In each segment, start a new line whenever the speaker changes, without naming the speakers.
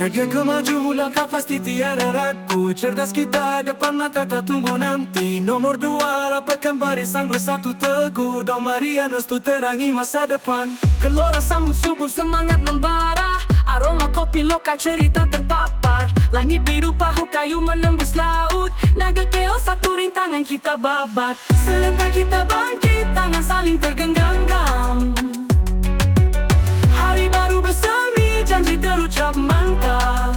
Negara maju langkah pasti tiada ragu. Cerdas kita depan mata tak tunggu nanti. Nomor dua rapatkan barisan bersatu teguh. Don Marianus tu terangi masa depan.
Gelora sambut subuh semangat membara. Aroma kopi lokal cerita terpapar. Langit biru pahu kayu menembus laut. Naga keo satu rintangan kita babat. Selentak kita bangkit tangan saling tergenggam. Hari baru bersemi janji terucap mantap.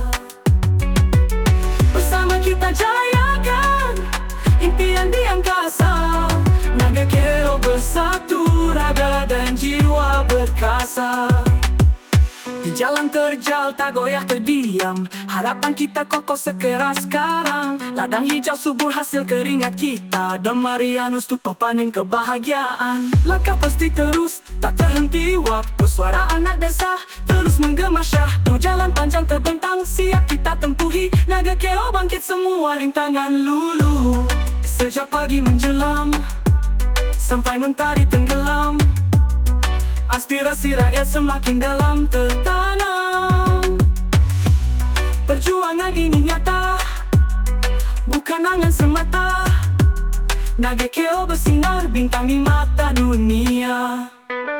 Bersama kita jayakan impian di angkasa. Naga keo bersatu raga dan jiwa berkasa. Di jalan terjal tak goyah terdiam. Harapan kita kokoh sekeras sekarang. Ladang hijau subur hasil keringat kita. Don Marianus tu pepanen kebahagiaan. Langkah pasti terus tak terhenti waktu. Suara anak desa terus menggema syahdu. Jalan panjang terbentang siap kita tempuhi. Naga keo bangkit semua rintangan lulu. Sejak pagi menjelang sampai mentari tenggelam. Aspirasi rakyat semakin dalam tertanam. Perjuangan ini nyata, bukan angan semata. Naga keo bersinar bintang di mata dunia.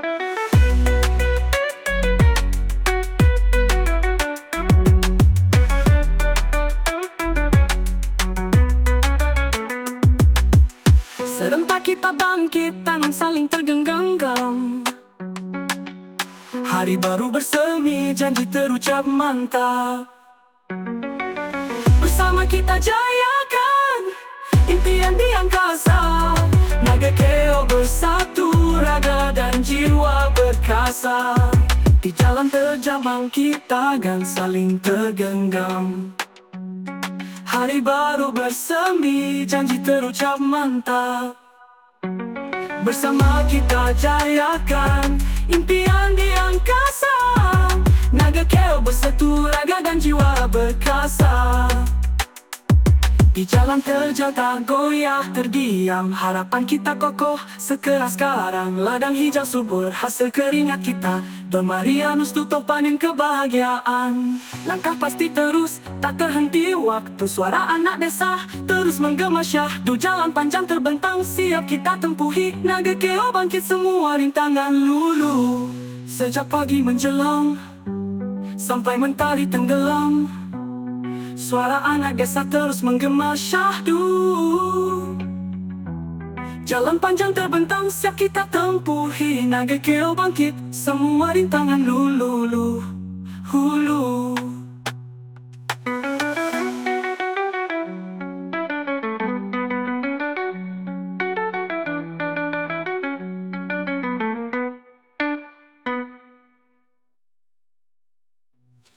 Serempak kita bangkit, tangan saling tergenggam. Hari baru bersemi, janji terucap mantap. Bersama kita jayakan impian di angkasa. Naga keo bersatu, raga dan jiwa berkasa. Di jalan terjal bangkit, tangan saling tergenggam. Hari baru bersemi, janji terucap mantap. Bersama kita jayakan impian di angkasa. Naga keo bersatu, raga dan jiwa berkasa. Di jalan terjal tak goyah terdiam. Harapan kita kokoh sekeras sekarang. Ladang hijau subur hasil keringat kita. Don Marianus tutup panen kebahagiaan. Langkah pasti terus tak terhenti waktu. Suara anak desa terus menggema syahdu. Jalan panjang terbentang siap kita tempuhi. Naga keo bangkit semua rintangan lulu. Sejak pagi menjelang sampai mentari tenggelam. Suara anak desa terus menggema syahdu. Jalan panjang terbentang siap kita tempuhi. Naga keo bangkit semua rintangan lulu. Hulu.